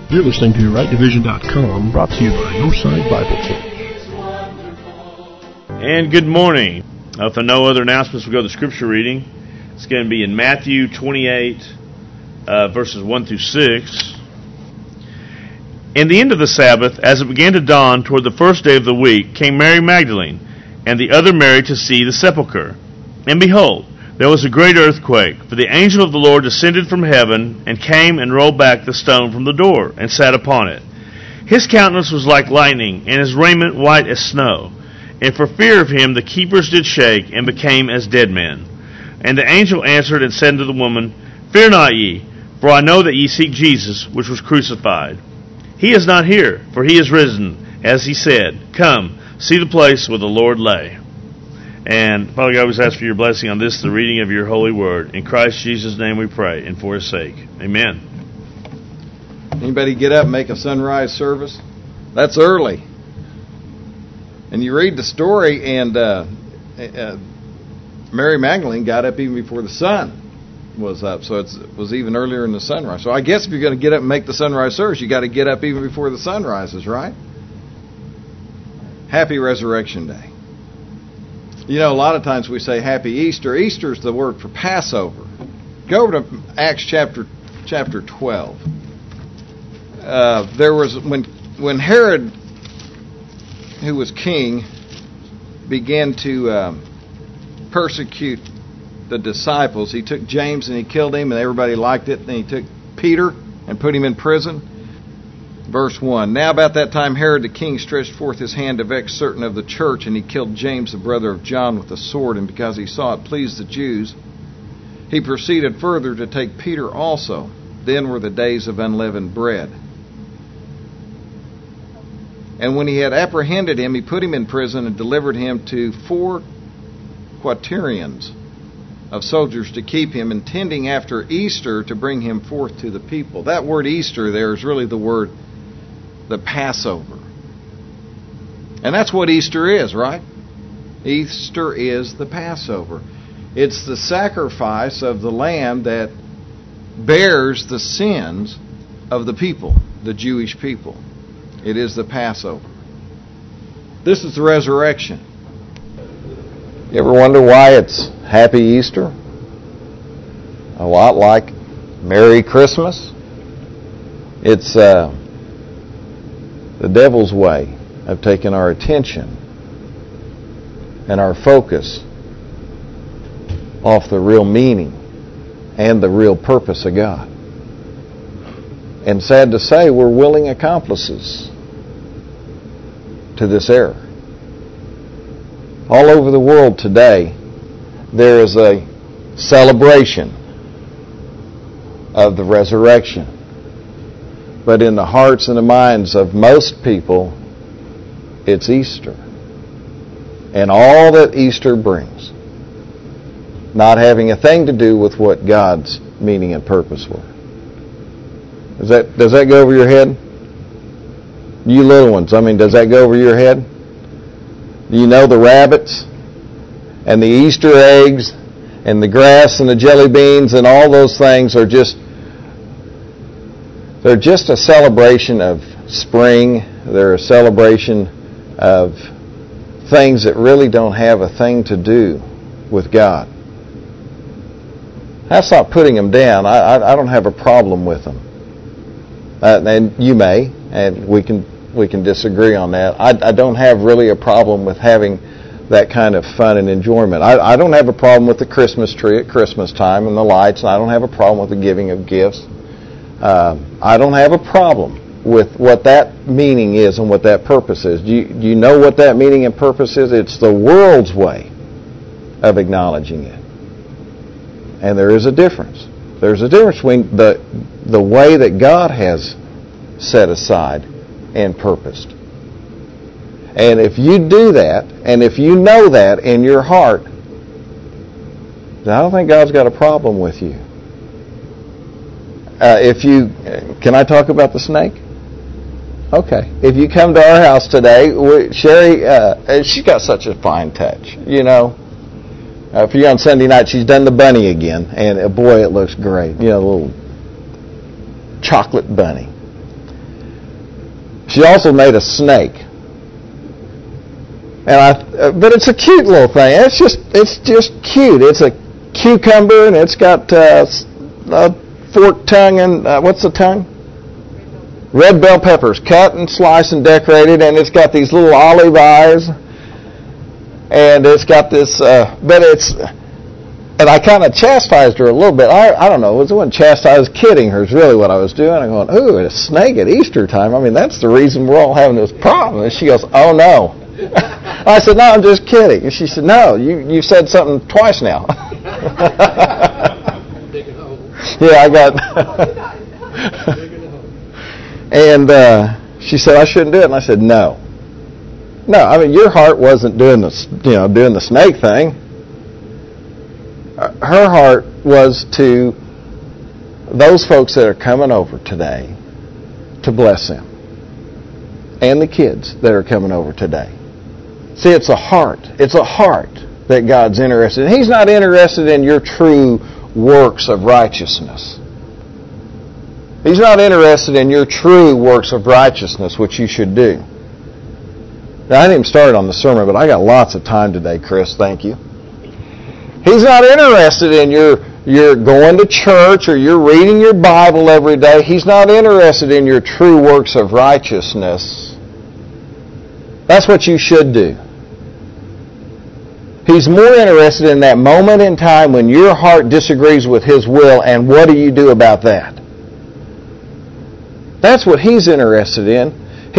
You're listening to RightDivision.com, brought to you by Northside Bible Church. And good morning. If there are no other announcements, we'll go to the scripture reading. It's going to be in Matthew 28, verses 1 through 6. In the end of the Sabbath, as it began to dawn toward the first day of the week, came Mary Magdalene and the other Mary to see the sepulchre. And behold, there was a great earthquake, for the angel of the Lord descended from heaven, and came and rolled back the stone from the door, and sat upon it. His countenance was like lightning, and his raiment white as snow. And for fear of him the keepers did shake, and became as dead men. And the angel answered and said to the woman, Fear not ye, for I know that ye seek Jesus, which was crucified. He is not here, for he is risen, as he said. Come, see the place where the Lord lay. And Father God, we ask for your blessing on this, the reading of your holy word. In Christ Jesus' name we pray, and for his sake. Amen. Anybody get up and make a sunrise service? That's early. And you read the story, and Mary Magdalene got up even before the sun was up, so it was even earlier in the sunrise. So I guess if you're going to get up and make the sunrise service, you got to get up even before the sun rises, right? Happy Resurrection Day. You know, a lot of times we say Happy Easter. Easter is the word for Passover. Go over to Acts chapter 12. There was when Herod, who was king, began to persecute the disciples. He took James and he killed him, and everybody liked it. Then he took Peter and put him in prison. Verse 1, Now about that time Herod the king stretched forth his hand to vex certain of the church, and he killed James the brother of John with a sword, and because he saw it pleased the Jews, he proceeded further to take Peter also. Then were the days of unleavened bread. And when he had apprehended him, he put him in prison and delivered him to 4 quaternions of soldiers to keep him, intending after Easter to bring him forth to the people. That word Easter there is really the word the Passover. And that's what Easter is, right? Easter is the Passover. It's the sacrifice of the lamb that bears the sins of the people, the Jewish people. It is the Passover. This is the resurrection. You ever wonder why it's Happy Easter? A lot like Merry Christmas. It's the devil's way of taking our attention and our focus off the real meaning and the real purpose of God. And sad to say, we're willing accomplices to this error. All over the world today, there is a celebration of the resurrection. But in the hearts and the minds of most people, it's Easter. And all that Easter brings, not having a thing to do with what God's meaning and purpose were. Does that go over your head? You little ones, does that go over your head? Do you know the rabbits and the Easter eggs and the grass and the jelly beans and all those things are just a celebration of spring. They're a celebration of things that really don't have a thing to do with God. That's not putting them down. I don't have a problem with them. And you may, and we can disagree on that. I don't have really a problem with having that kind of fun and enjoyment. I don't have a problem with the Christmas tree at Christmas time and the lights, and I don't have a problem with the giving of gifts. I don't have a problem with what that meaning is and what that purpose is. Do you know what that meaning and purpose is? It's the world's way of acknowledging it. And there is a difference. There's a difference between the way that God has set aside and purposed. And if you do that, and if you know that in your heart, then I don't think God's got a problem with you. Can I talk about the snake? Okay. If you come to our house today, Sherry, she's got such a fine touch, you know. For you on Sunday night, she's done the bunny again, and boy, it looks great. You know, a little chocolate bunny. She also made a snake. But it's a cute little thing. It's just cute. It's a cucumber, and it's got a forked tongue and what's the tongue? Red bell peppers, cut and sliced and decorated, and it's got these little olive eyes, and it's got this. And I kind of chastised her a little bit. I don't know. It wasn't chastised. I was kidding her is really what I was doing. I'm going, ooh, a snake at Easter time. I mean, that's the reason we're all having this problem. And she goes, oh, no. I said, no, I'm just kidding. And she said, no, you said something twice now. Yeah, I got... And she said, I shouldn't do it. And I said, no. No, I mean, your heart wasn't doing the snake thing. Her heart was to those folks that are coming over today to bless them. And the kids that are coming over today. See, it's a heart. It's a heart that God's interested in. He's not interested in your true works of righteousness. He's not interested in your true works of righteousness, which you should do. Now, I didn't even start on the sermon, but I got lots of time today, Chris. Thank you. He's not interested in you're going to church or you're reading your Bible every day. He's not interested in your true works of righteousness. That's what you should do. He's more interested in that moment in time when your heart disagrees with His will, and what do you do about that? That's what He's interested in.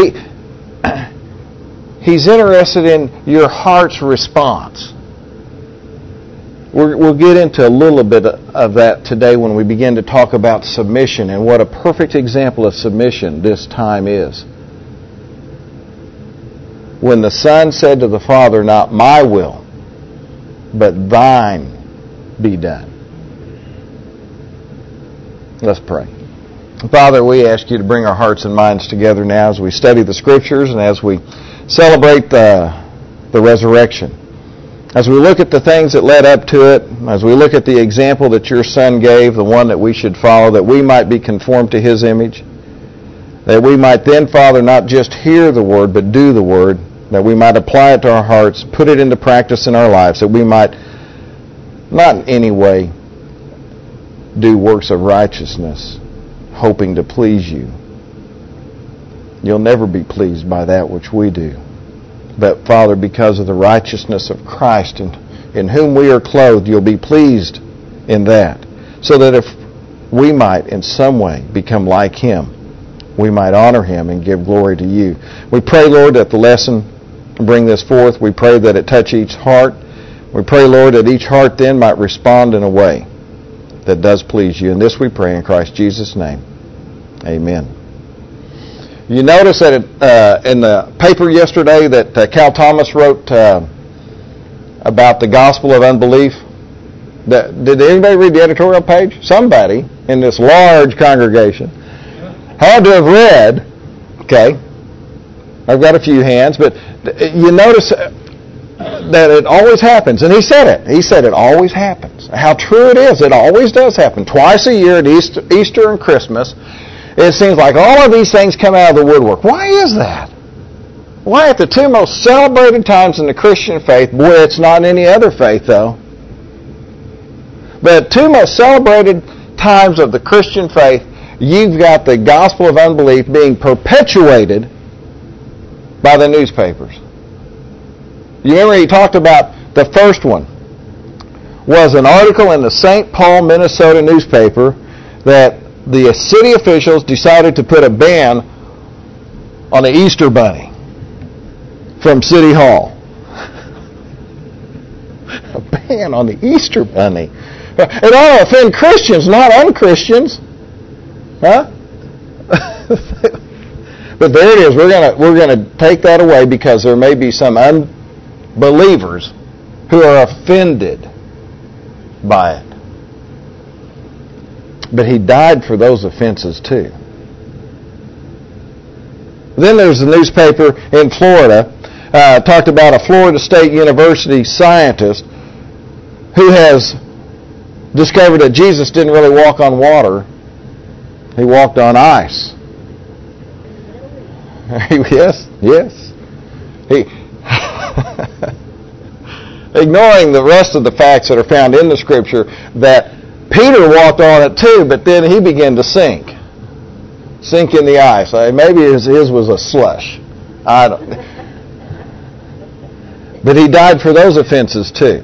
He's interested in your heart's response. We'll get into a little bit of that today when we begin to talk about submission and what a perfect example of submission this time is. When the Son said to the Father, not my will, but thine be done. Let's pray. Father, we ask you to bring our hearts and minds together now as we study the Scriptures and as we celebrate the resurrection. As we look at the things that led up to it, as we look at the example that your Son gave, the one that we should follow, that we might be conformed to His image, that we might then, Father, not just hear the Word, but do the Word, that we might apply it to our hearts, put it into practice in our lives, that we might not in any way do works of righteousness, hoping to please you. You'll never be pleased by that which we do. But, Father, because of the righteousness of Christ in whom we are clothed, you'll be pleased in that. So that if we might in some way become like Him, we might honor Him and give glory to you. We pray, Lord, that the lesson bring this forth. We pray that it touch each heart. We pray, Lord, that each heart then might respond in a way that does please you. And this we pray in Christ Jesus' name. Amen. You notice that in the paper yesterday that Cal Thomas wrote about the gospel of unbelief. Did anybody read the editorial page? Somebody in this large congregation had to have read. Okay, I've got a few hands, but you notice that it always happens. And he said it. He said it always happens. How true it is. It always does happen. Twice a year at Easter and Christmas. It seems like all of these things come out of the woodwork. Why is that? Why at the two most celebrated times in the Christian faith, boy, it's not in any other faith though, but two most celebrated times of the Christian faith, you've got the gospel of unbelief being perpetuated by the newspapers. You remember he talked about the first one was an article in the St. Paul, Minnesota newspaper that the city officials decided to put a ban on the Easter Bunny from City Hall. A ban on the Easter Bunny. It ought to offend Christians, not unchristians. Huh? But there it is. We're gonna take that away because there may be some unbelievers who are offended by it. But He died for those offenses too. Then there's a newspaper in Florida, talked about a Florida State University scientist who has discovered that Jesus didn't really walk on water. He walked on ice. Yes. Ignoring the rest of the facts that are found in the Scripture, that Peter walked on it too, but then he began to sink in the ice. Maybe his was a slush. I don't. But he died for those offenses too.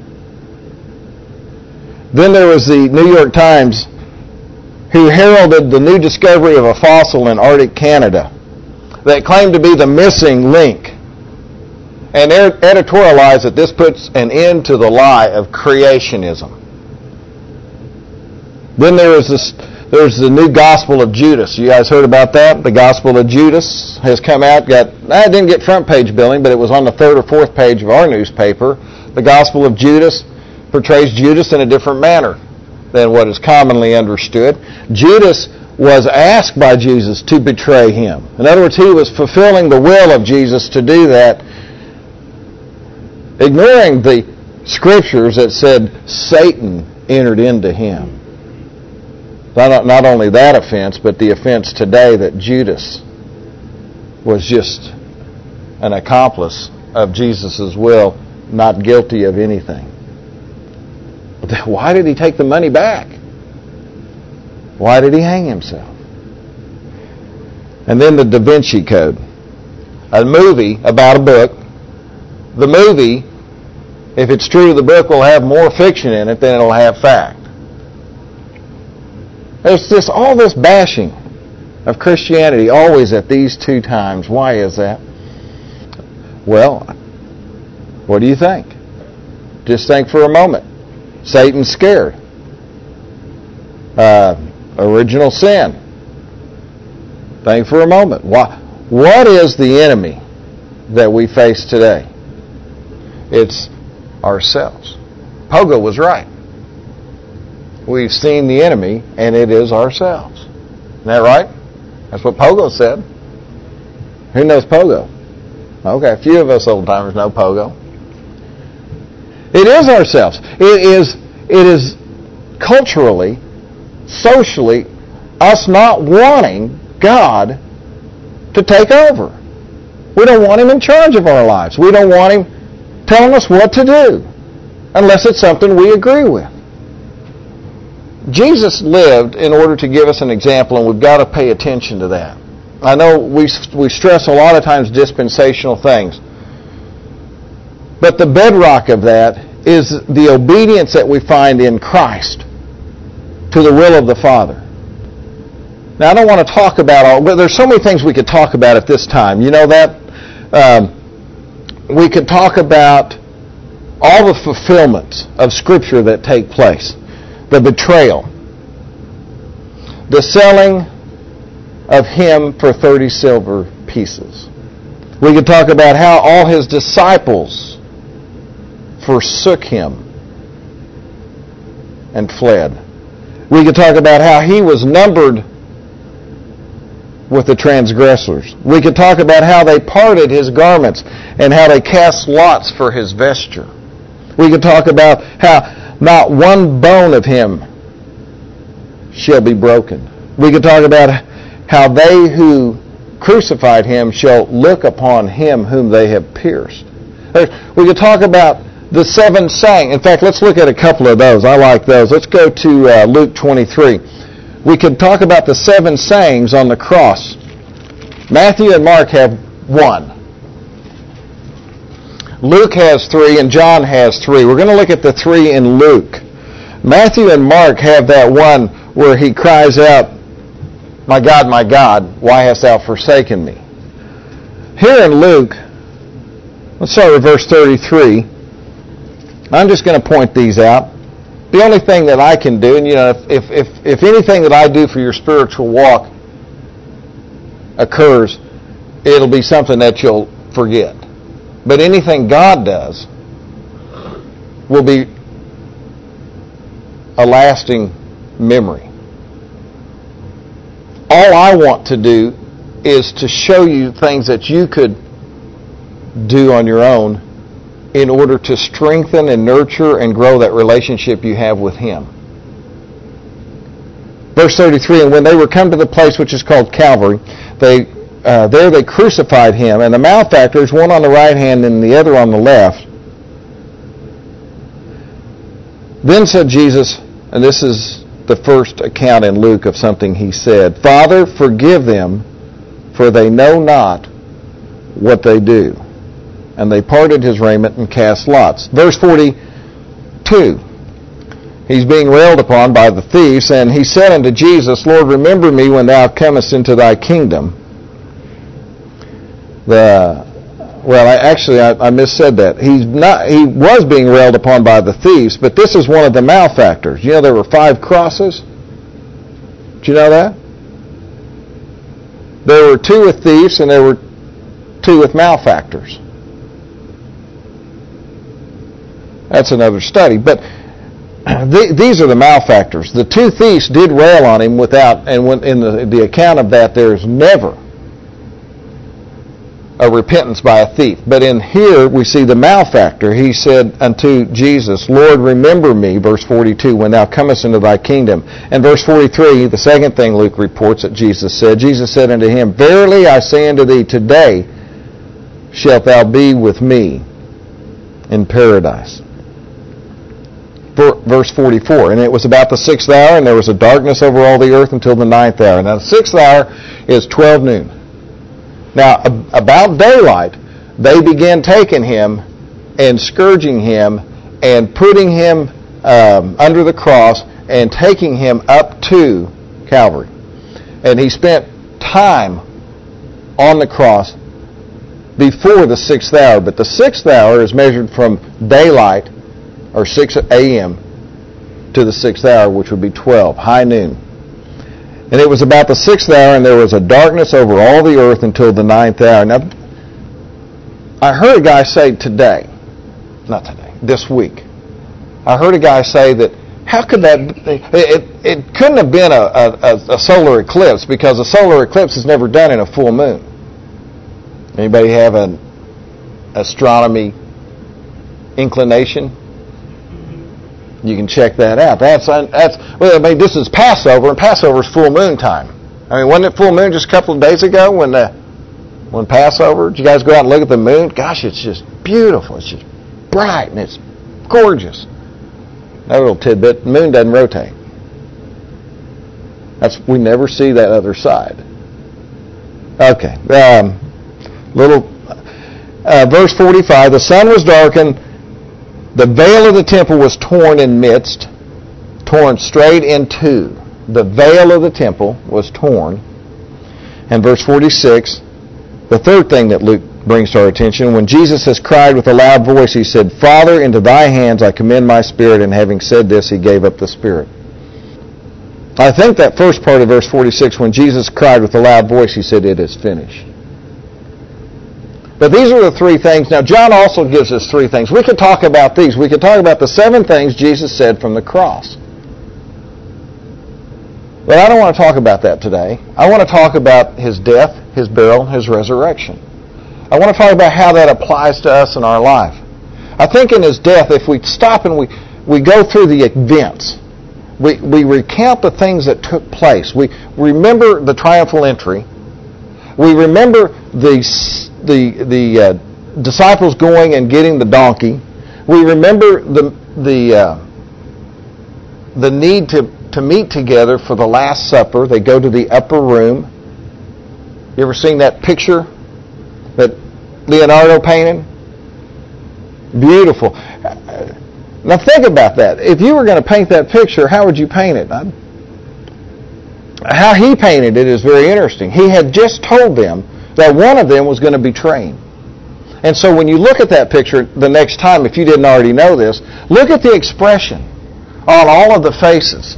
Then there was the New York Times, who heralded the new discovery of a fossil in Arctic Canada that claimed to be the missing link, and editorialized that this puts an end to the lie of creationism. Then there's the new Gospel of Judas. You guys heard about that? The Gospel of Judas has come out. It didn't get front page billing, but it was on the third or fourth page of our newspaper. The Gospel of Judas portrays Judas in a different manner than what is commonly understood. Judas was asked by Jesus to betray him. In other words, he was fulfilling the will of Jesus to do that, ignoring the Scriptures that said Satan entered into him. Not only that offense, but the offense today that Judas was just an accomplice of Jesus' will, not guilty of anything. But why did he take the money back? Why did he hang himself? And then the Da Vinci Code, a movie about a book. The movie, if it's true, the book will have more fiction in it than it'll have fact. There's all this bashing of Christianity always at these two times. Why is that? Well, what do you think? Just think for a moment. Satan's scared. Original sin. Think for a moment. What is the enemy that we face today? It's ourselves. Pogo was right. We've seen the enemy, and it is ourselves. Isn't that right? That's what Pogo said. Who knows Pogo? Okay, a few of us old-timers know Pogo. It is ourselves. It is culturally, socially, us not wanting God to take over. We don't want Him in charge of our lives. We don't want Him telling us what to do, unless it's something we agree with. Jesus lived in order to give us an example, and we've got to pay attention to that. I know we stress a lot of times dispensational things, but the bedrock of that is the obedience that we find in Christ to the will of the Father. Now, I don't want to talk about all, but there's so many things we could talk about at this time. You know that? We could talk about all the fulfillments of Scripture that take place. The betrayal, the selling of Him for 30 silver pieces. We could talk about how all His disciples forsook Him and fled. We could talk about how He was numbered with the transgressors. We could talk about how they parted His garments and how they cast lots for His vesture. We could talk about how not one bone of Him shall be broken. We could talk about how they who crucified Him shall look upon Him whom they have pierced. We could talk about the 7 sayings. In fact, let's look at a couple of those. I like those. Let's go to Luke 23. We could talk about the 7 sayings on the cross. Matthew and Mark have 1. Luke has 3 and John has 3. We're going to look at the 3 in Luke. Matthew and Mark have that one where he cries out, my God, why hast thou forsaken me?" Here in Luke, let's start with verse 33. I'm just going to point these out. The only thing that I can do, and if anything that I do for your spiritual walk occurs, it'll be something that you'll forget. But anything God does will be a lasting memory. All I want to do is to show you things that you could do on your own in order to strengthen and nurture and grow that relationship you have with Him. Verse 33, "And when they were come to the place which is called Calvary, they there they crucified him, and the malefactors, one on the right hand and the other on the left. Then said Jesus, and this is the first account in Luke of something he said, Father, forgive them, for they know not what they do. And they parted his raiment and cast lots. Verse 42. He's being railed upon by the thieves, and he said unto Jesus, Lord, remember me when thou comest into thy kingdom. I missaid that. He was being railed upon by the thieves, but this is one of the malefactors. You know there were 5 crosses? Did you know that? There were 2 with thieves, and there were 2 with malefactors. That's another study. But these are the malefactors. The 2 thieves did rail on him in the account of that, there's never a repentance by a thief. But in here we see the malefactor. He said unto Jesus, Lord, remember me, verse 42, when thou comest into thy kingdom. And verse 43, the second thing Luke reports that Jesus said unto him, Verily I say unto thee, today shalt thou be with me in paradise. Verse 44, and it was about the 6th hour, and there was a darkness over all the earth until the 9th hour. Now the 6th hour is 12 noon. Now, about daylight, they began taking him and scourging him and putting him under the cross and taking him up to Calvary. And he spent time on the cross before the 6th hour. But the 6th hour is measured from daylight, or 6 a.m., to the 6th hour, which would be 12, high noon. And it was about the 6th hour, and there was a darkness over all the earth until the 9th hour. Now, I heard a guy say this week, I heard a guy say that, how could that be? It couldn't have been a solar eclipse, because a solar eclipse is never done in a full moon. Anybody have an astronomy inclination? You can check that out. This is Passover, and Passover is full moon time. I mean, wasn't it full moon just a couple of days ago when Passover? Did you guys go out and look at the moon? Gosh, it's just beautiful. It's just bright, and it's gorgeous. Another little tidbit, the moon doesn't rotate. We never see that other side. Okay. Verse 45, the sun was darkened, the veil of the temple was torn in midst, torn straight in two. The veil of the temple was torn. And verse 46, the third thing that Luke brings to our attention, when Jesus has cried with a loud voice, he said, Father, into thy hands I commend my spirit. And having said this, he gave up the spirit. I think that first part of verse 46, when Jesus cried with a loud voice, he said, it is finished. But these are the 3 things. Now, John also gives us 3 things. We could talk about these. We could talk about the 7 things Jesus said from the cross. But I don't want to talk about that today. I want to talk about his death, his burial, his resurrection. I want to talk about how that applies to us in our life. I think in his death, if we stop and we go through the events, we recount the things that took place. We remember the triumphal entry. We remember the disciples going and getting the donkey. We remember the need to meet together for the Last Supper. They go to the upper room. You ever seen that picture that Leonardo painted? Beautiful. Now think about that. If you were going to paint that picture, how would you paint it? How he painted it is very interesting. He had just told them that one of them was going to betray him. And so when you look at that picture the next time, if you didn't already know this, look at the expression on all of the faces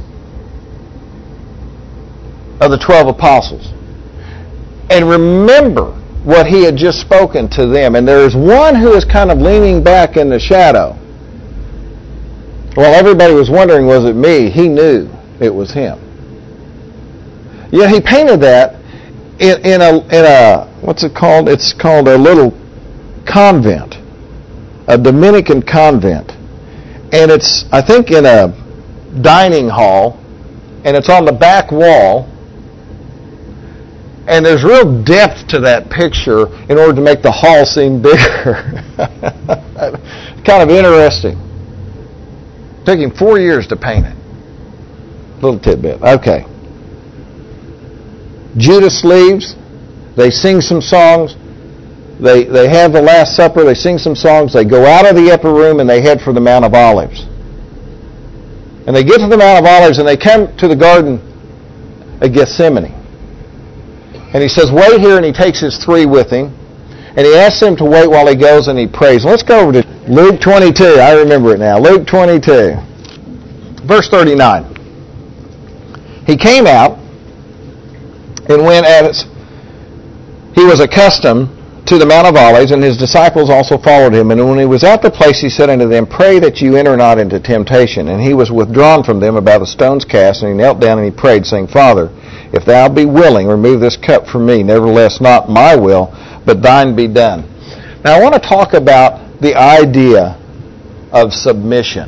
of the 12 apostles. And remember what he had just spoken to them. And there is one who is kind of leaning back in the shadow. While everybody was wondering, was it me? He knew it was him. Yeah, he painted that in a what's it called? It's called a little convent, a Dominican convent, and it's, I think, in a dining hall, and it's on the back wall. And there's real depth to that picture in order to make the hall seem bigger. Kind of interesting. Took him 4 years to paint it. Little tidbit. Okay. Judas leaves. They sing some songs. They have the Last Supper. They sing some songs. They go out of the upper room and they head for the Mount of Olives. And they get to the Mount of Olives and they come to the Garden of Gethsemane. And he says, wait here, and he takes his 3 with him. And he asks them to wait while he goes and he prays. Let's go over to Luke 22. I remember it now. Luke 22. Verse 39. He came out and went as he was accustomed to the Mount of Olives, and his disciples also followed him. And when he was at the place, he said unto them, pray that you enter not into temptation. And he was withdrawn from them about a stone's cast, and he knelt down and he prayed, saying, Father, if thou be willing, remove this cup from me. Nevertheless, not my will, but thine be done. Now, I want to talk about the idea of submission.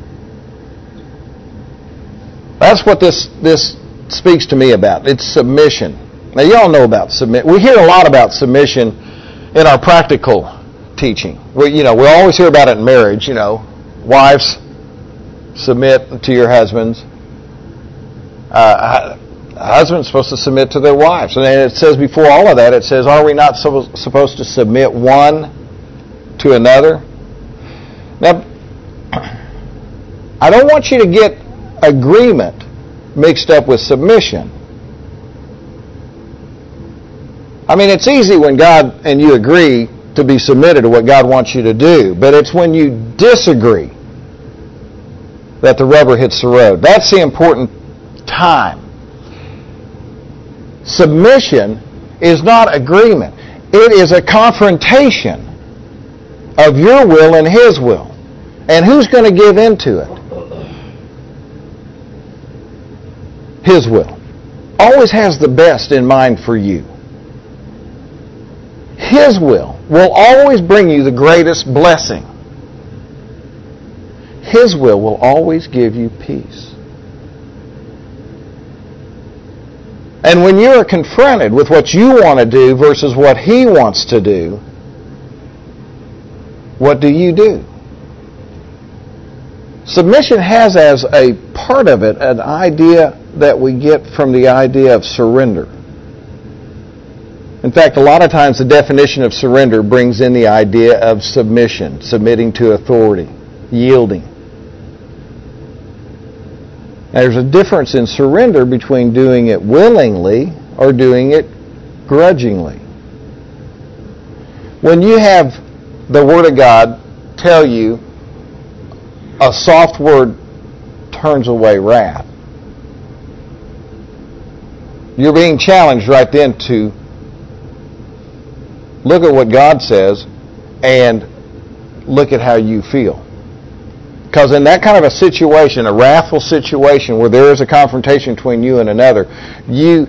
That's what this speaks to me about. It's submission. Now, you all know about submission. We hear a lot about submission in our practical teaching. We always hear about it in marriage. Wives, submit to your husbands. Husbands are supposed to submit to their wives. And it says before all of that, it says, are we not supposed to submit one to another? Now, I don't want you to get agreement mixed up with submission. I mean, it's easy when God and you agree to be submitted to what God wants you to do, but it's when you disagree that the rubber hits the road. That's the important time. Submission is not agreement. It is a confrontation of your will and His will. And who's going to give in to it? His will. Always has the best in mind for you. His will always bring you the greatest blessing. His will always give you peace. And when you are confronted with what you want to do versus what He wants to do, what do? Submission has as a part of it an idea that we get from the idea of surrender. In fact, a lot of times the definition of surrender brings in the idea of submission, submitting to authority, yielding. Now, there's a difference in surrender between doing it willingly or doing it grudgingly. When you have the Word of God tell you a soft word turns away wrath, you're being challenged right then to look at what God says and look at how you feel. Because in that kind of a situation, a wrathful situation where there is a confrontation between you and another, your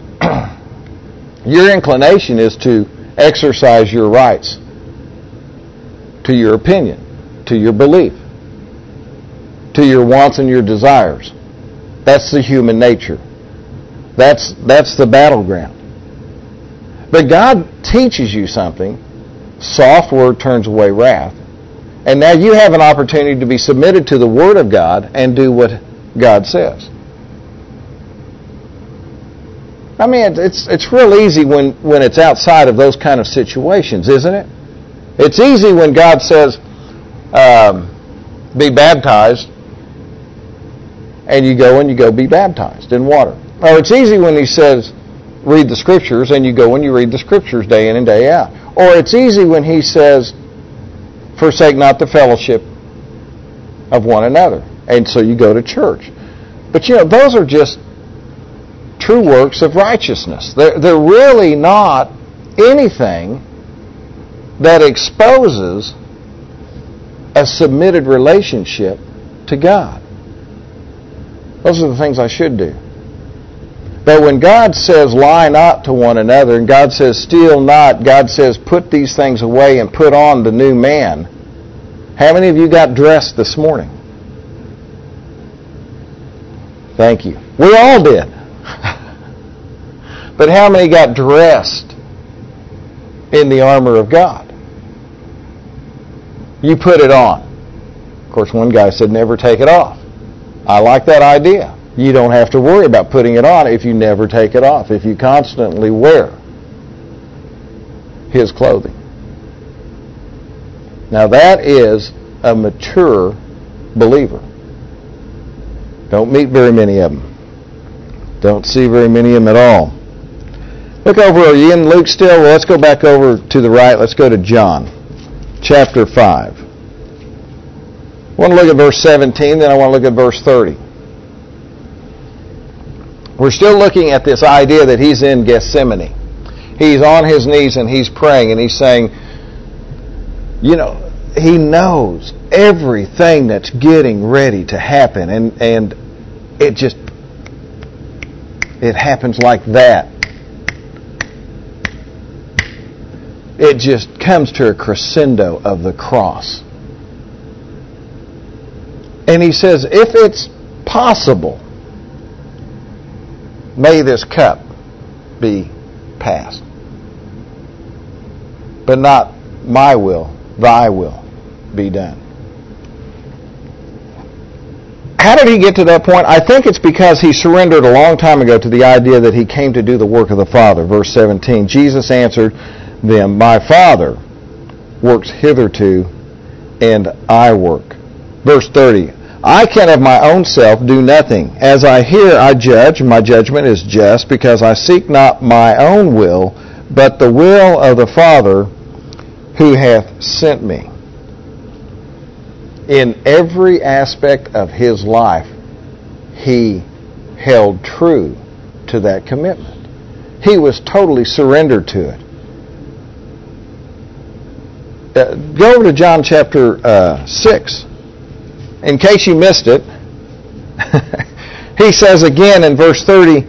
inclination is to exercise your rights to your opinion, to your belief, to your wants and your desires. That's the human nature. That's the battleground. But God teaches you something. Soft word turns away wrath. And now you have an opportunity to be submitted to the Word of God and do what God says. I mean, it's real easy when it's outside of those kind of situations, isn't it? It's easy when God says, be baptized, and you go be baptized in water. Or it's easy when He says, read the Scriptures, and you go and you read the Scriptures day in and day out. Or it's easy when He says, forsake not the fellowship of one another. And so you go to church. But those are just true works of righteousness. They're really not anything that exposes a submitted relationship to God. Those are the things I should do. But when God says, lie not to one another, and God says, steal not, God says, put these things away and put on the new man, how many of you got dressed this morning? Thank you. We all did. But how many got dressed in the armor of God? You put it on. Of course, one guy said, never take it off. I like that idea. You don't have to worry about putting it on if you never take it off, if you constantly wear His clothing. Now that is a mature believer. Don't meet very many of them. Don't see very many of them at all. Look over, are you in Luke still? Well, let's go back over to the right. Let's go to John, chapter 5. I want to look at verse 17, then I want to look at verse 30. We're still looking at this idea that He's in Gethsemane. He's on His knees and He's praying and He's saying, you know, He knows everything that's getting ready to happen, and it happens like that. It just comes to a crescendo of the cross. And He says, if it's possible, may this cup be passed. But not my will, thy will be done. How did He get to that point? I think it's because He surrendered a long time ago to the idea that He came to do the work of the Father. Verse 17, Jesus answered them, my Father works hitherto, and I work. Verse 30, I can of my own self do nothing. As I hear, I judge, and my judgment is just, because I seek not my own will, but the will of the Father who hath sent me. In every aspect of His life, He held true to that commitment. He was totally surrendered to it. Go over to John chapter 6. In case you missed it, He says again in verse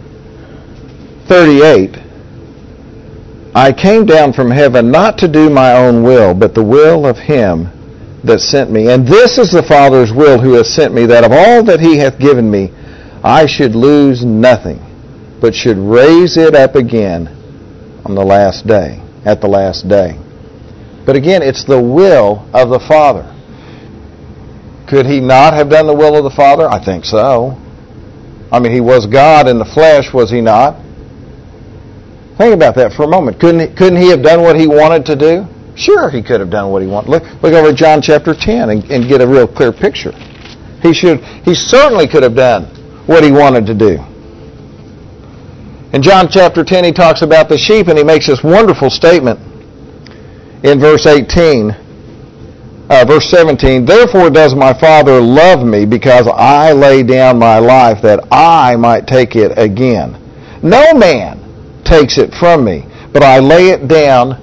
38, I came down from heaven not to do my own will, but the will of Him that sent me. And this is the Father's will who has sent me, that of all that He hath given me, I should lose nothing, but should raise it up again on the last day, at the last day. But again, it's the will of the Father. Could He not have done the will of the Father? I think so. I mean, He was God in the flesh, was He not? Think about that for a moment. Couldn't He have done what He wanted to do? Sure, He could have done what He wanted. Look over at John chapter 10 and get a real clear picture. He certainly could have done what He wanted to do. In John chapter 10, He talks about the sheep, and He makes this wonderful statement in verse 17, therefore does my Father love me, because I lay down my life that I might take it again. No man takes it from me, but I lay it down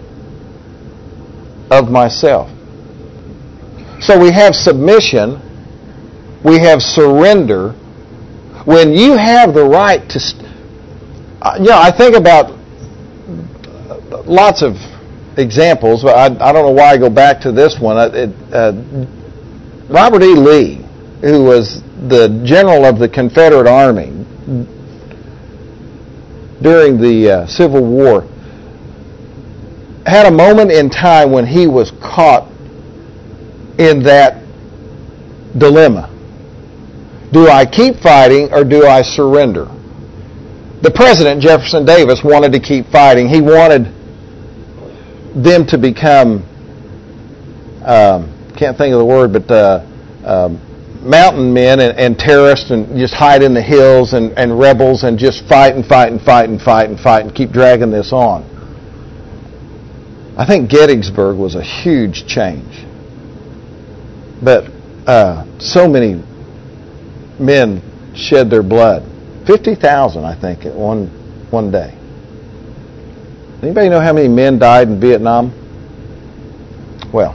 of myself. So we have submission, we have surrender. When you have the right to, I think about lots of examples. I don't know why I go back to this one. Robert E. Lee, who was the general of the Confederate Army during the Civil War, had a moment in time when he was caught in that dilemma. Do I keep fighting or do I surrender? The president, Jefferson Davis, wanted to keep fighting. He wanted them to become, can't think of the word, but mountain men and terrorists, and just hide in the hills and rebels and just fight and keep dragging this on. I think Gettysburg was a huge change. But so many men shed their blood. 50,000, I think, at one day. Anybody know how many men died in Vietnam? Well,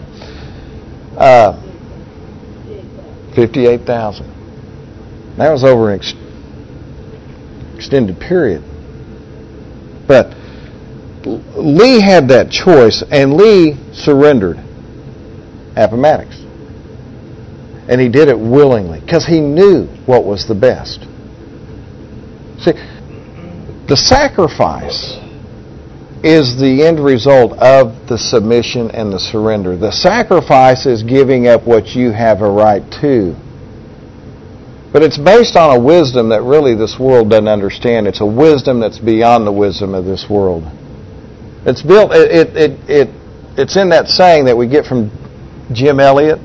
58,000. That was over an extended period. But Lee had that choice, and Lee surrendered Appomattox. And he did it willingly, because he knew what was the best. See, The sacrifice is the end result of the submission and the surrender. The sacrifice is giving up what you have a right to. But it's based on a wisdom that really this world doesn't understand. It's a wisdom that's beyond the wisdom of this world. It's built. It's in that saying that we get from Jim Elliot.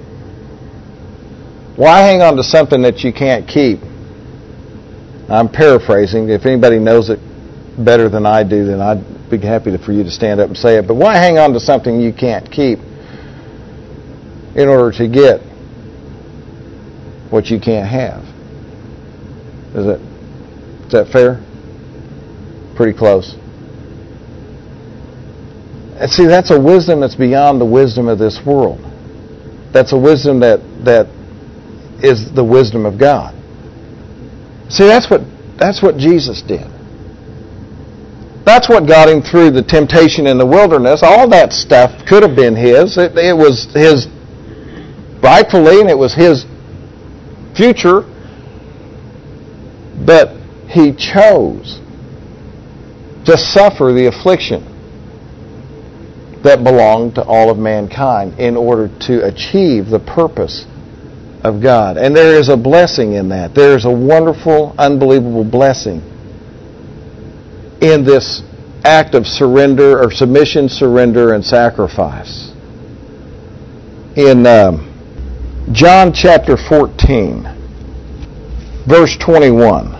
Why hang on to something that you can't keep? I'm paraphrasing. If anybody knows it better than I do, then I'd be happy for you to stand up and say it. But why hang on to something you can't keep in order to get what you can't have? Is that fair? Pretty close. And see, that's a wisdom that's beyond the wisdom of this world. That's a wisdom that is the wisdom of God. See, that's what Jesus did. That's what got him through the temptation in the wilderness. All that stuff could have been his. It was his rightfully, and it was his future. But he chose to suffer the affliction that belonged to all of mankind in order to achieve the purpose of God. And there is a blessing in that. There is a wonderful, unbelievable blessing in this act of surrender or submission, surrender, and sacrifice. In John chapter 14, verse 21,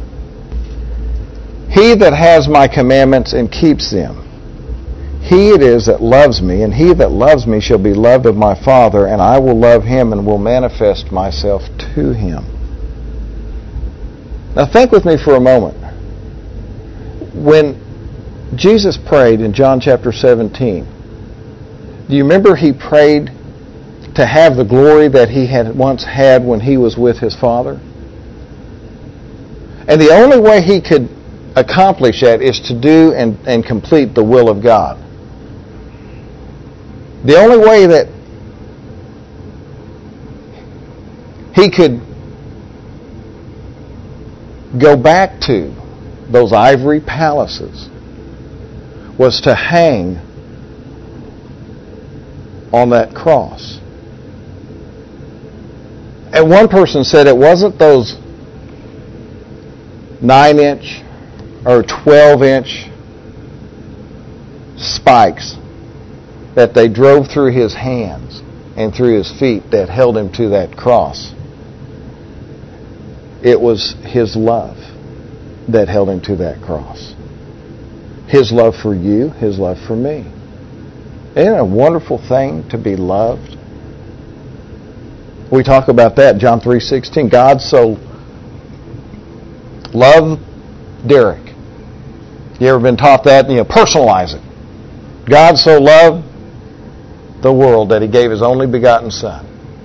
he that has my commandments and keeps them, he it is that loves me, and he that loves me shall be loved of my Father, and I will love him and will manifest myself to him. Now think with me for a moment. When Jesus prayed in John chapter 17, do you remember he prayed to have the glory that he had once had when he was with his Father? And the only way he could accomplish that is to do and complete the will of God. The only way that he could go back to those ivory palaces was to hang on that cross. And one person said it wasn't those 9-inch or 12-inch spikes that they drove through his hands and through his feet that held him to that cross. It was his love that held him to that cross. His love for you, his love for me. Isn't it a wonderful thing to be loved? We talk about that, John 3:16. God so loved Derek. You ever been taught that? Personalize it. God so loved the world that he gave his only begotten Son.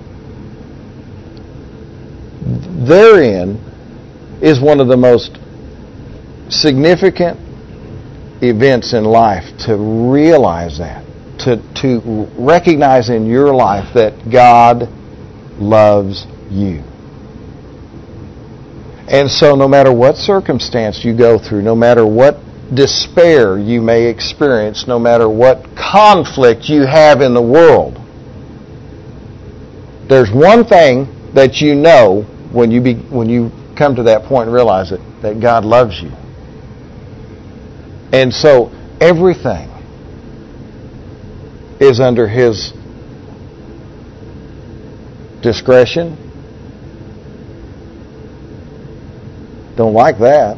Therein is one of the most significant events in life, to realize that, to recognize in your life that God loves you. And so no matter what circumstance you go through, no matter what despair you may experience, no matter what conflict you have in the world, there's one thing that you know when you come to that point and realize it, that God loves you. And so everything is under his discretion. Don't like that.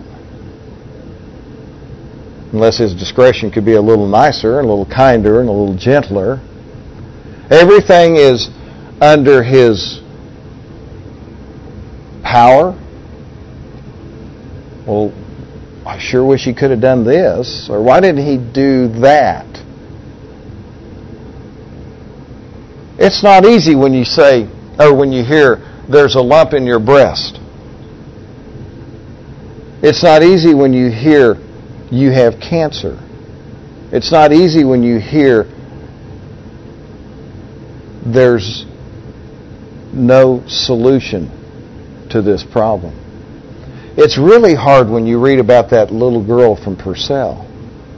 Unless his discretion could be a little nicer and a little kinder and a little gentler. Everything is under his power. Well, I sure wish he could have done this, or why didn't he do that? It's not easy when you say, or when you hear, there's a lump in your breast. It's not easy when you hear, you have cancer. It's not easy when you hear, there's no solution to this problem. It's really hard when you read about that little girl from Purcell.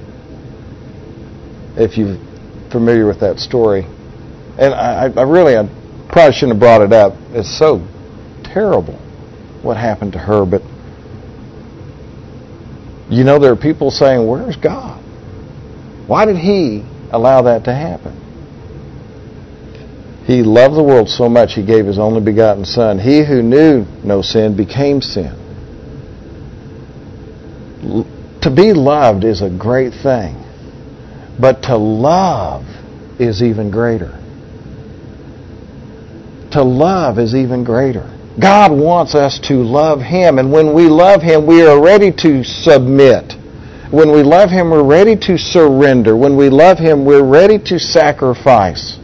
If you're familiar with that story. And I probably shouldn't have brought it up. It's so terrible what happened to her. But, you know, there are people saying, where's God? Why did He allow that to happen? He loved the world so much He gave His only begotten Son. He who knew no sin became sin. To be loved is a great thing. But to love is even greater. To love is even greater. God wants us to love Him. And when we love Him, we are ready to submit. When we love Him, we're ready to surrender. When we love Him, we're ready to sacrifice.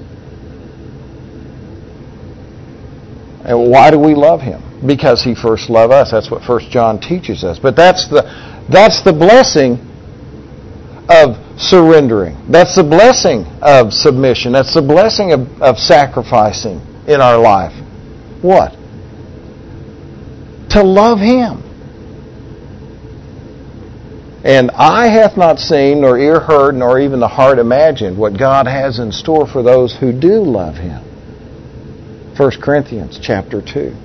And why do we love Him? Because He first loved us. That's what 1 John teaches us. But that's the blessing of surrendering. That's the blessing of submission. That's the blessing of sacrificing in our life. What? To love Him. And eye hath not seen, nor ear heard, nor even the heart imagined what God has in store for those who do love Him. 1 Corinthians chapter 2.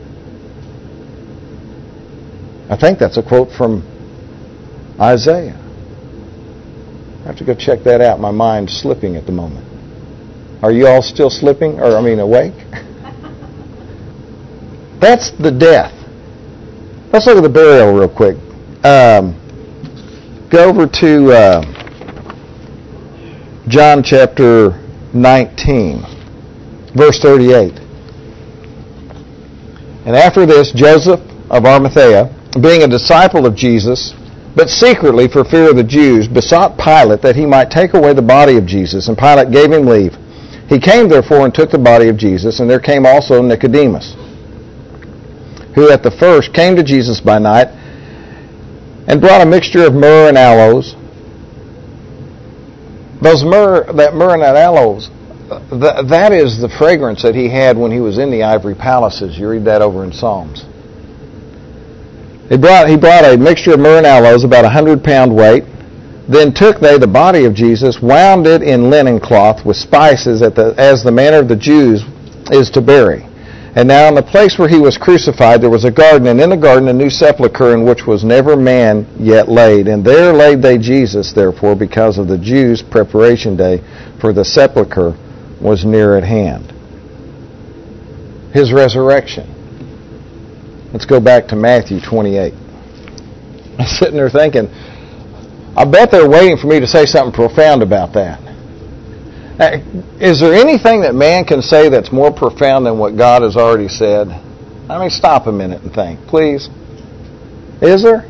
I think that's a quote from Isaiah. I have to go check that out. My mind's slipping at the moment. Are you all still slipping? Awake? That's the death. Let's look at the burial real quick. Go over to John chapter 19, verse 38. And after this, Joseph of Arimathea, being a disciple of Jesus, but secretly for fear of the Jews, besought Pilate that he might take away the body of Jesus, and Pilate gave him leave. He came therefore and took the body of Jesus, and there came also Nicodemus, who at the first came to Jesus by night, and brought a mixture of myrrh and aloes. That myrrh and that aloes, that is the fragrance that he had when he was in the ivory palaces. You read that over in Psalms. He brought a mixture of myrrh and aloes, about 100-pound weight. Then took they the body of Jesus, wound it in linen cloth with spices, as the manner of the Jews is to bury. And now in the place where he was crucified there was a garden, and in the garden a new sepulchre, in which was never man yet laid. And there laid they Jesus, therefore, because of the Jews' preparation day, for the sepulchre was near at hand. His resurrection. Let's go back to Matthew 28. I'm sitting there thinking, I bet they're waiting for me to say something profound about that. Is there anything that man can say that's more profound than what God has already said? Stop a minute and think, please. Is there?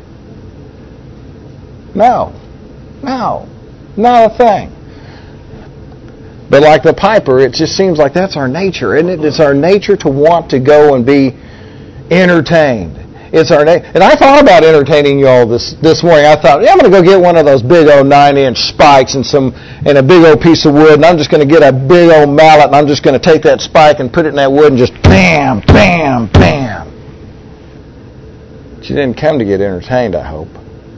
No. Not a thing. But like the piper, it just seems like that's our nature, isn't it? It's our nature to want to go and be entertained. It's our and I thought about entertaining you all this morning. I thought, I'm going to go get one of those big old 9-inch spikes and a big old piece of wood, and I'm just going to get a big old mallet, and I'm just going to take that spike and put it in that wood and just bam, bam, bam. But you didn't come to get entertained, I hope.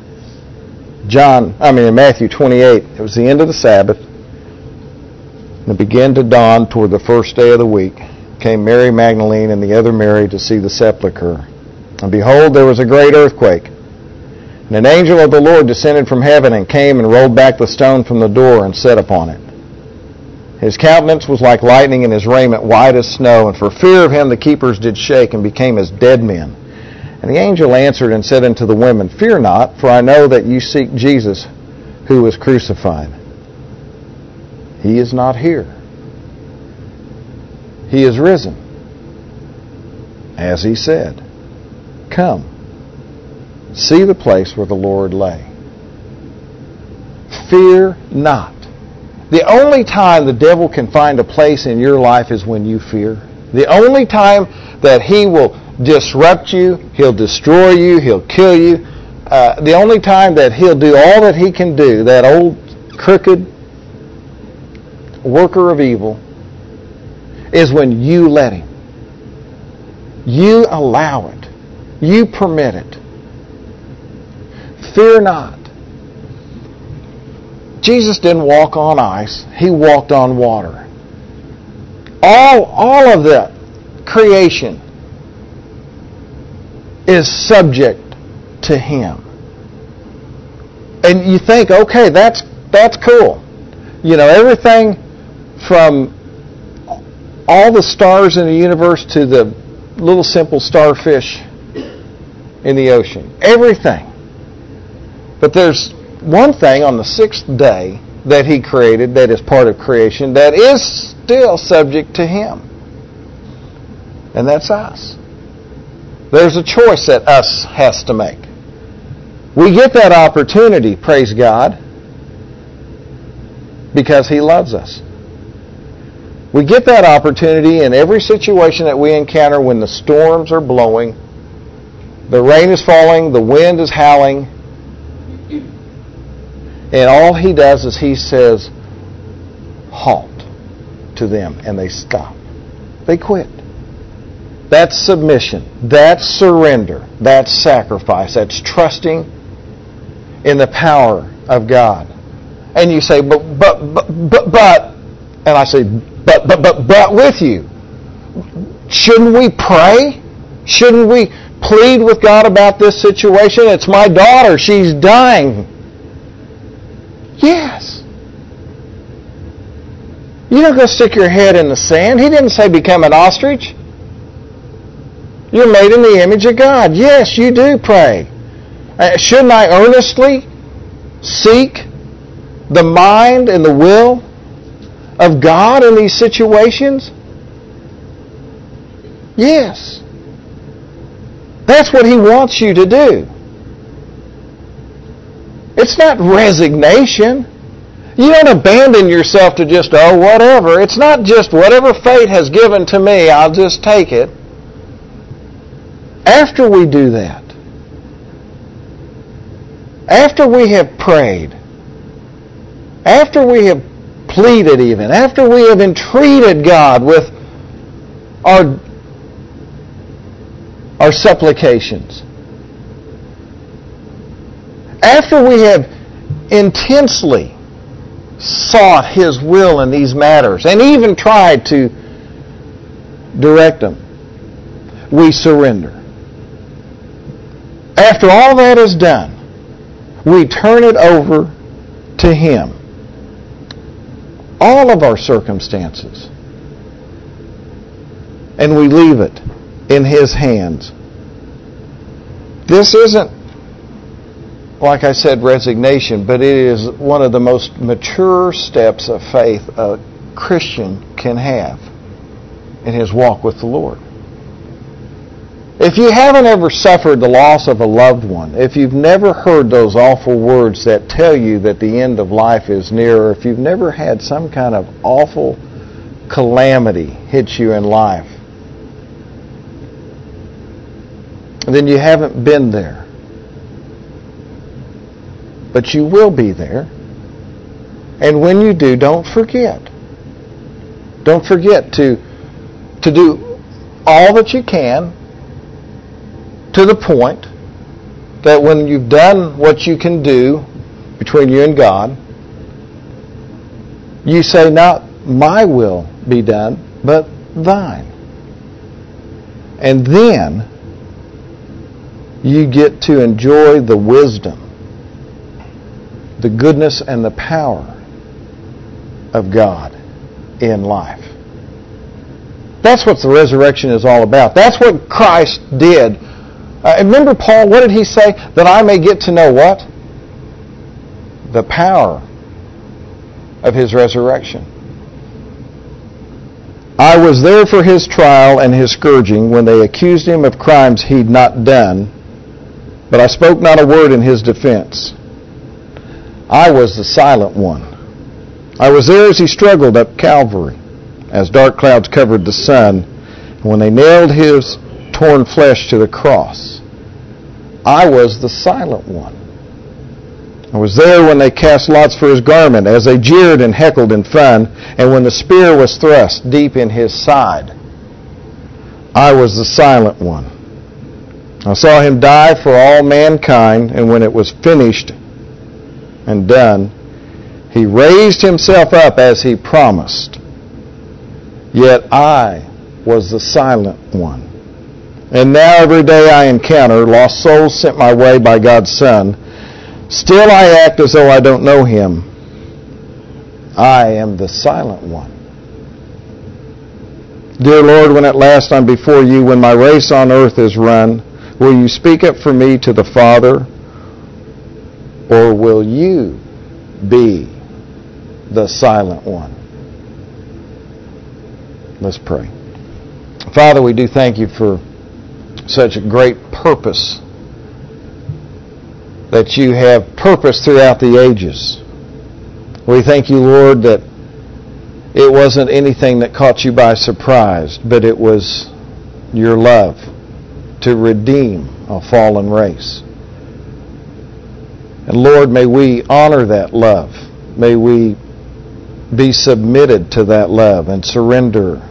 In Matthew 28, it was the end of the Sabbath, and it began to dawn toward the first day of the week. Came Mary Magdalene and the other Mary to see the sepulchre. And behold, there was a great earthquake. And an angel of the Lord descended from heaven and came and rolled back the stone from the door and sat upon it. His countenance was like lightning and his raiment white as snow. And for fear of him the keepers did shake and became as dead men. And the angel answered and said unto the women, Fear not, for I know that you seek Jesus who was crucified. He is not here. He is risen, as he said. Come, see the place where the Lord lay. Fear not. The only time the devil can find a place in your life is when you fear. The only time that he will disrupt you, he'll destroy you, he'll kill you. The only time that he'll do all that he can do, that old crooked worker of evil, is when you let him. You allow it. You permit it. fear not. Jesus didn't walk on ice. He walked on water. All of that creation is subject to Him. And you think, okay, that's cool. You know, everything from all the stars in the universe to the little simple starfish in the ocean. Everything. But there's one thing on the sixth day that He created that is part of creation that is still subject to Him. And that's us. There's a choice that us has to make. We get that opportunity, praise God, because He loves us. We get that opportunity in every situation that we encounter when the storms are blowing, the rain is falling, the wind is howling, and all He does is He says, halt to them, and they stop. They quit. That's submission. That's surrender. That's sacrifice. That's trusting in the power of God. And you say, but, and I say, but with you. Shouldn't we pray? Shouldn't we plead with God about this situation? It's my daughter. She's dying. Yes. You don't go stick your head in the sand. He didn't say become an ostrich. You're made in the image of God. Yes, you do pray. Shouldn't I earnestly seek the mind and the will of God in these situations? Yes. That's what He wants you to do. It's not resignation. You don't abandon yourself to just, whatever. It's not just whatever fate has given to me, I'll just take it. After we do that, after we have prayed, after we have pleaded even, after we have entreated God with our supplications, after we have intensely sought His will in these matters and even tried to direct them, we surrender. After all that is done, we turn it over to Him. All of our circumstances. And we leave it in His hands. This isn't, like I said, resignation, but it is one of the most mature steps of faith a Christian can have in his walk with the Lord. If you haven't ever suffered the loss of a loved one, if you've never heard those awful words that tell you that the end of life is near, or if you've never had some kind of awful calamity hit you in life, then you haven't been there. But you will be there. And when you do, don't forget. Don't forget to do all that you can, to the point that when you've done what you can do between you and God, you say, not my will be done, but thine. And then you get to enjoy the wisdom, the goodness, and the power of God in life. That's what the resurrection is all about. That's what Christ did. Remember Paul, what did he say? That I may get to know what? The power of His resurrection. I was there for His trial and His scourging when they accused Him of crimes He'd not done, but I spoke not a word in His defense. I was the silent one. I was there as He struggled up Calvary, as dark clouds covered the sun, and when they nailed His torn flesh to the cross. I was the silent one. I was there when they cast lots for His garment, as they jeered and heckled in fun, and when the spear was thrust deep in His side. I was the silent one. I saw him die for all mankind, and when it was finished and done, he raised himself up as he promised. Yet I was the silent one. And now every day I encounter lost souls sent my way by God's Son. Still I act as though I don't know him. I am the silent one. Dear Lord, when at last I'm before you, when my race on earth is run, will you speak up for me to the Father? Or will you be the silent one? Let's pray. Father, we do thank you for such a great purpose that you have purpose throughout the ages. We thank you, Lord, that it wasn't anything that caught you by surprise, but it was your love to redeem a fallen race. And Lord, may we honor that love. May we be submitted to that love and surrender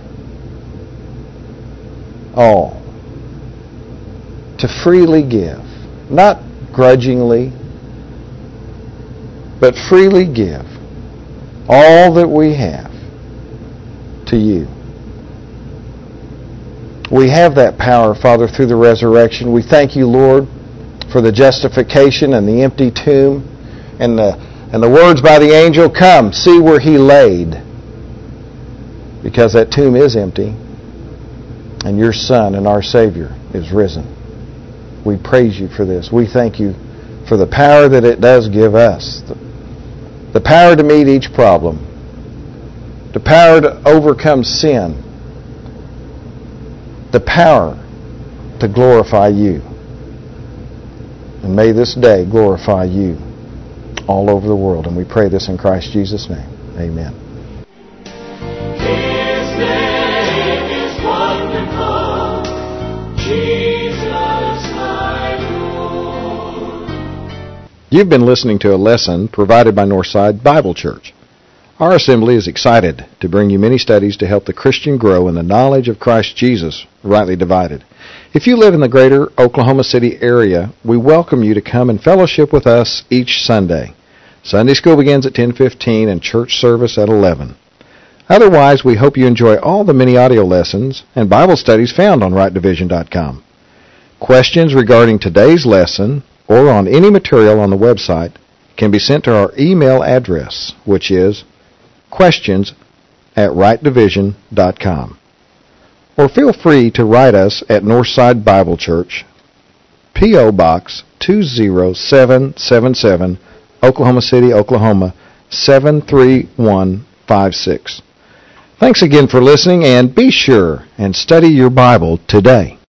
all to freely give, not grudgingly, but freely give all that we have to you. We have that power, Father, through the resurrection. We thank you, Lord, for the justification and the empty tomb and the words by the angel, come, see where he laid. Because that tomb is empty and your Son and our Savior is risen. We praise you for this. We thank you for the power that it does give us. The power to meet each problem. The power to overcome sin. The power to glorify you. And may this day glorify you all over the world. And we pray this in Christ Jesus' name. Amen. His name is wonderful, Jesus my Lord. You've been listening to a lesson provided by Northside Bible Church. Our assembly is excited to bring you many studies to help the Christian grow in the knowledge of Christ Jesus, rightly divided. If you live in the greater Oklahoma City area, we welcome you to come and fellowship with us each Sunday. Sunday school begins at 10:15 and church service at 11. Otherwise, we hope you enjoy all the many audio lessons and Bible studies found on rightdivision.com. Questions regarding today's lesson or on any material on the website can be sent to our email address, which is questions@rightdivision.com. Or feel free to write us at Northside Bible Church, P.O. Box 20777, Oklahoma City, Oklahoma 73156. Thanks again for listening, and be sure and study your Bible today.